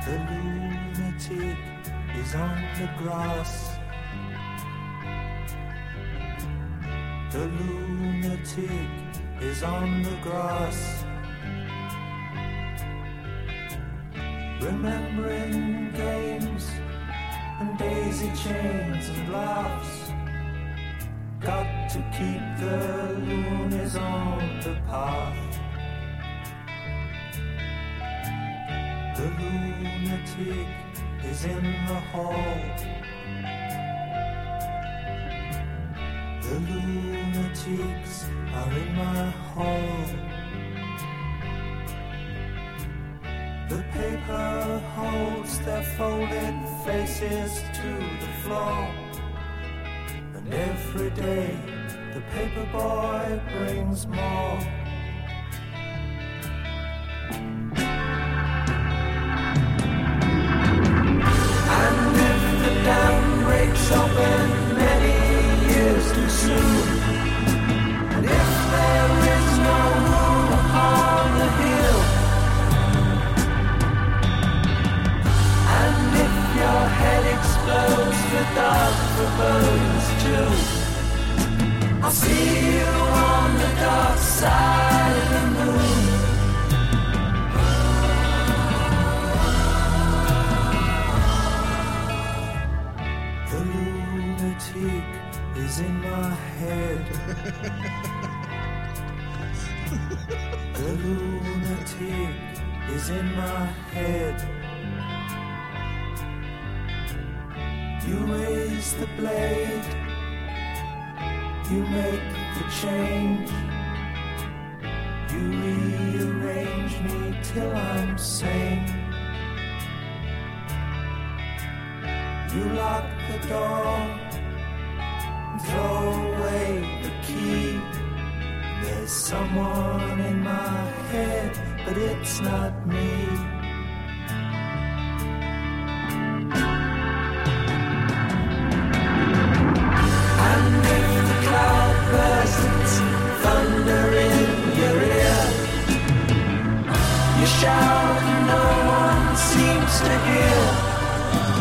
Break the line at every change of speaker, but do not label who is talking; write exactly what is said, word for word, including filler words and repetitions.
The lunatic is on the grass. The lunatic is on the grass. Remembering games and daisy chains and laughs. Got to keep the loonies on the path. The lunatic is in the hall. The lunatics are in my hall. The paper holds their folded faces to the floor. And every day the paper boy brings more. And if the dam breaks open many years too soon, and if there is no moon upon the hill, and if your head explodes with dark forebodings too, I'll see you on the dark side of the moon. The lunatic is in my head. The lunatic is in my head. You raise the blade, you make the change, you rearrange me till I'm sane. You lock the door and throw away the key. There's someone in my head, but it's not me. Thunder in your ear, you shout and no one seems to hear.